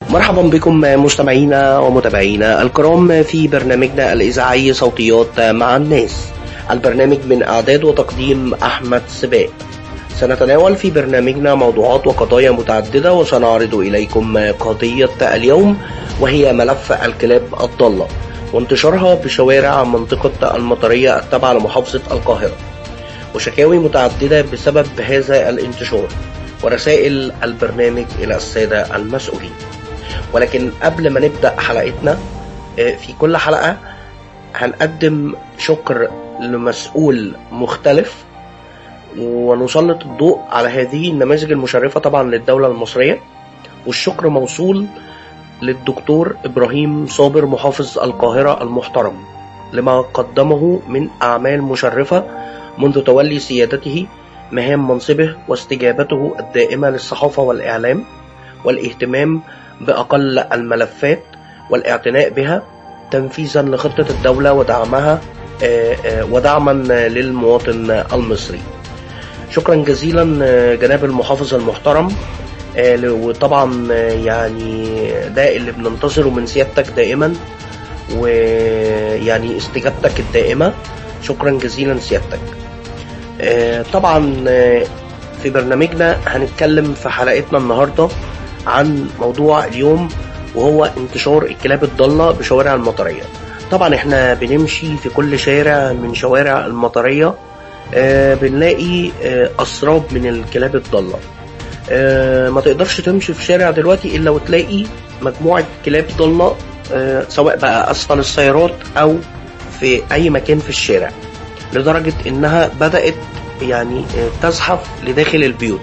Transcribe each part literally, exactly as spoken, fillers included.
مرحبا بكم مستمعينا ومتابعينا الكرام في برنامجنا الإذاعي صوتيات مع الناس. البرنامج من إعداد وتقديم أحمد سباق. سنتناول في برنامجنا موضوعات وقضايا متعددة، وسنعرض إليكم قضية اليوم وهي ملف الكلاب الضالة وانتشارها بشوارع منطقة المطرية التابعة لمحافظة القاهرة، وشكاوي متعددة بسبب هذا الانتشار، ورسائل البرنامج إلى السادة المسؤولين. ولكن قبل ما نبدأ حلقتنا، في كل حلقة هنقدم شكر لمسؤول مختلف ونسلط الضوء على هذه النماذج المشرفة طبعا للدولة المصرية. والشكر موصول للدكتور إبراهيم صابر محافظ القاهرة المحترم لما قدمه من أعمال مشرفة منذ تولي سيادته مهام منصبه، واستجابته الدائمة للصحافة والإعلام، والاهتمام بأقل الملفات والاعتناء بها تنفيذا لخطة الدولة ودعمها ودعما للمواطن المصري. شكرا جزيلا جناب المحافظ المحترم، وطبعا يعني ده اللي بننتظره من سيادتك دائما، ويعني استجابتك الدائمة. شكرا جزيلا سيادتك. طبعا في برنامجنا هنتكلم في حلقتنا النهاردة عن موضوع اليوم، وهو انتشار الكلاب الضالة بشوارع المطرية. طبعا احنا بنمشي في كل شارع من شوارع المطرية آه بنلاقي آه أسراب من الكلاب الضالة. آه ما تقدرش تمشي في شارع دلوقتي إلا وتلاقي مجموعة كلاب ضالة، آه سواء بقى أسفل السيارات أو في أي مكان في الشارع، لدرجة إنها بدأت يعني آه تزحف لداخل البيوت.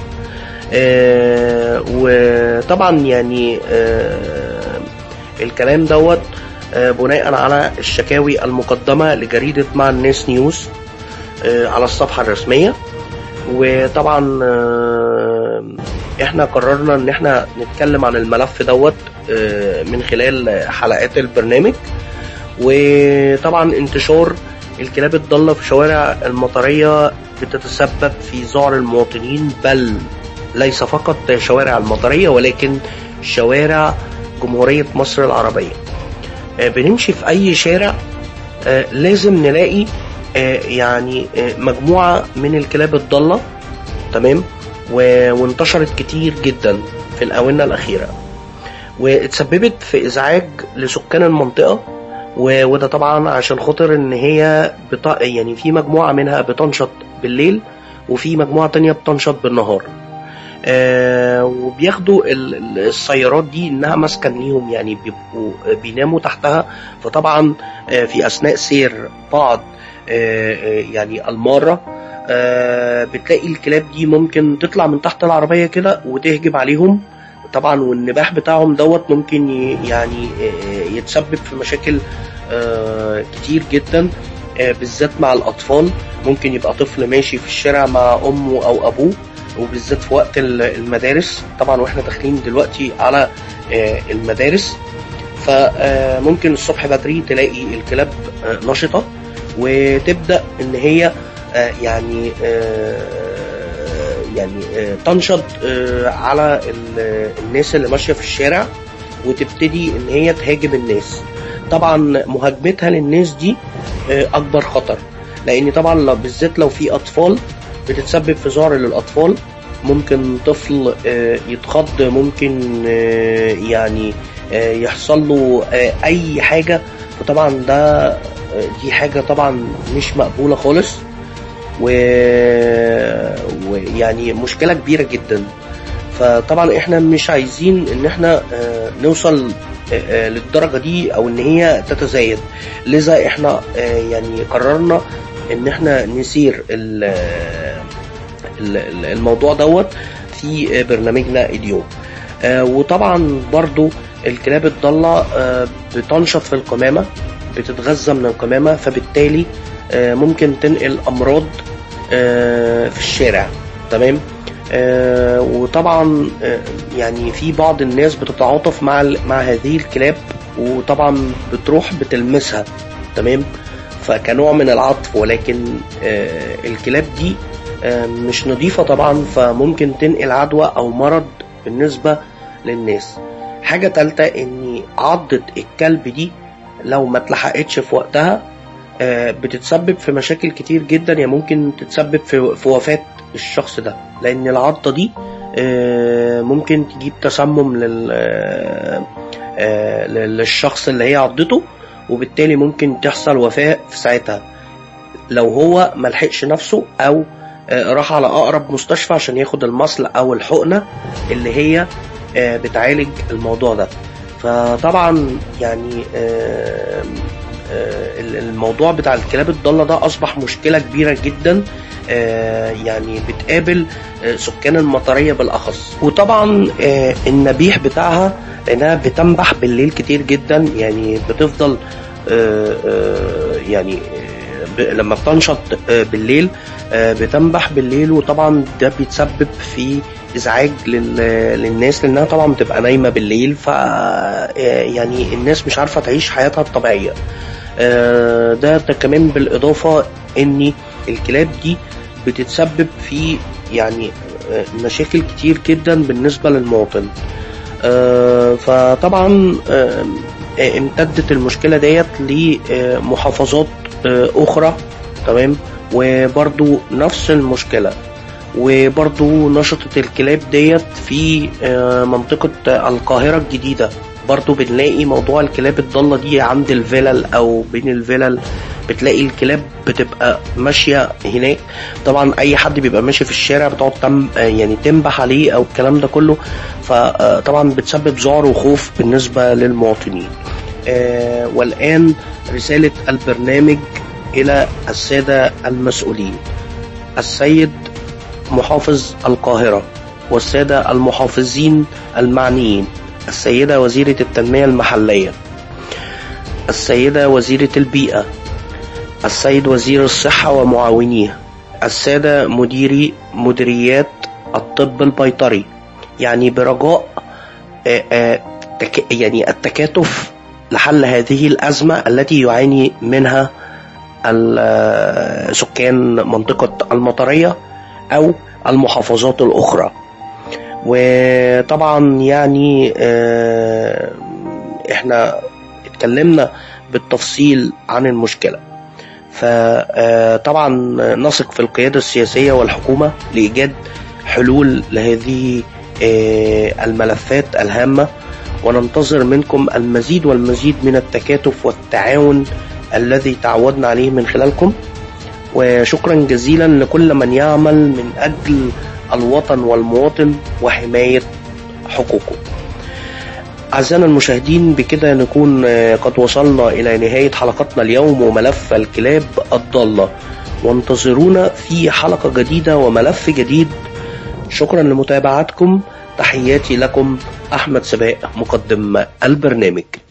آه وطبعا يعني آه الكلام دوت آه بناء على الشكاوي المقدمة لجريدة مع الناس نيوز آه على الصفحة الرسمية. وطبعا آه احنا قررنا ان احنا نتكلم عن الملف دوت آه من خلال حلقات البرنامج. وطبعا انتشار الكلاب الضالة في شوارع المطرية بتتسبب في ذعر المواطنين، بل ليس فقط شوارع المطرية ولكن شوارع جمهورية مصر العربية. بنمشي في أي شارع لازم نلاقي يعني مجموعة من الكلاب الضالة، تمام، وانتشرت كتير جدا في الآونة الأخيرة، واتسببت في إزعاج لسكان المنطقة. وده طبعا عشان خاطر ان هي بتا... يعني في مجموعة منها بتنشط بالليل، وفي مجموعة تانية بتنشط بالنهار. آه وبياخدوا السيارات دي انها مسكن ليهم، يعني بيبقوا بيناموا تحتها. فطبعا آه في اثناء سير بعض آه يعني المارة آه بتلاقي الكلاب دي ممكن تطلع من تحت العربية كده وتهجم عليهم طبعا، والنباح بتاعهم دوت ممكن يعني يتسبب في مشاكل كتير جدا، بالذات مع الأطفال. ممكن يبقى طفل ماشي في الشارع مع أمه أو أبوه، وبالذات في وقت المدارس طبعا، وإحنا داخلين دلوقتي على المدارس. فممكن الصبح بدري تلاقي الكلاب نشطة، وتبدأ إن هي يعني يعني تنشط على الناس اللي ماشية في الشارع، وتبتدي ان هي تهاجم الناس. طبعا مهاجمتها للناس دي اكبر خطر، لان طبعا بالذات لو في اطفال بتتسبب في ذعر للاطفال. ممكن طفل يتخض، ممكن يعني يحصل له اي حاجة. فطبعا ده دي حاجة طبعا مش مقبولة خالص، ويعني مشكلة كبيرة جدا. فطبعا احنا مش عايزين ان احنا اه نوصل اه للدرجة دي، او ان هي تتزايد. لذا احنا اه يعني قررنا ان احنا نسير الموضوع دوت في برنامجنا اليوم. وطبعا برضو الكلاب الضالة بتنشط في القمامة، بتتغذى من القمامة، فبالتالي ممكن تنقل أمراض في الشارع، تمام. وطبعا يعني في بعض الناس بتتعاطف مع مع هذه الكلاب، وطبعا بتروح بتلمسها، تمام، فكنوع من العطف. ولكن الكلاب دي مش نظيفة طبعا، فممكن تنقل عدوى أو مرض بالنسبة للناس. حاجة تالتة ان عضة الكلب دي لو ما اتلحقتش في وقتها بتتسبب في مشاكل كتير جدا، يعني ممكن تتسبب في, في وفاة الشخص ده، لان العضة دي ممكن تجيب تسمم للشخص اللي هي عضته، وبالتالي ممكن تحصل وفاة في ساعتها لو هو ملحقش نفسه او راح على اقرب مستشفى عشان ياخد المصل او الحقنة اللي هي بتعالج الموضوع ده. فطبعا يعني الموضوع بتاع الكلاب الضالة ده اصبح مشكلة كبيرة جدا، يعني بتقابل سكان المطرية بالاخص. وطبعا النبيح بتاعها انها بتنبح بالليل كتير جدا، يعني بتفضل يعني لما بتنشط بالليل بتنبح بالليل، وطبعا ده بيتسبب في ازعاج للناس لانها طبعا بتبقى نايمة بالليل، ف يعني الناس مش عارفة تعيش حياتها الطبيعية. ده, ده كمان بالاضافة ان الكلاب دي بتتسبب في يعني مشاكل كتير جدا بالنسبة للمواطن. فطبعا امتدت المشكلة ديت لمحافظات اخرى، تمام، وبرضو نفس المشكلة، وبرضو نشطت الكلاب ديت في منطقة القاهرة الجديدة. برضو بنلاقي موضوع الكلاب الضالة دي عند الفلل او بين الفلل، بتلاقي الكلاب بتبقى ماشية هناك. طبعا اي حد بيبقى ماشي في الشارع بتقعد تم يعني تنبح عليه او الكلام ده كله، فطبعا بتسبب ذعر وخوف بالنسبة للمواطنين. والآن رسالة البرنامج إلى السادة المسؤولين، السيد محافظ القاهرة والسادة المحافظين المعنيين، السيدة وزيرة التنمية المحلية، السيدة وزيرة البيئة، السيد وزير الصحة ومعاونيه، السادة مديري مديريات الطب البيطري، يعني برجاء يعني التكاتف لحل هذه الأزمة التي يعاني منها سكان منطقة المطرية أو المحافظات الأخرى. وطبعا يعني احنا اتكلمنا بالتفصيل عن المشكلة، فطبعا نثق في القيادة السياسية والحكومة لإيجاد حلول لهذه الملفات الهامة، وننتظر منكم المزيد والمزيد من التكاتف والتعاون الذي تعودنا عليه من خلالكم. وشكرا جزيلا لكل من يعمل من أجل الوطن والمواطن وحماية حقوقه. أعزائنا المشاهدين، بكده نكون قد وصلنا إلى نهاية حلقتنا اليوم وملف الكلاب الضالة، وانتظرونا في حلقة جديدة وملف جديد. شكرا لمتابعتكم، تحياتي لكم، أحمد سباق مقدم البرنامج.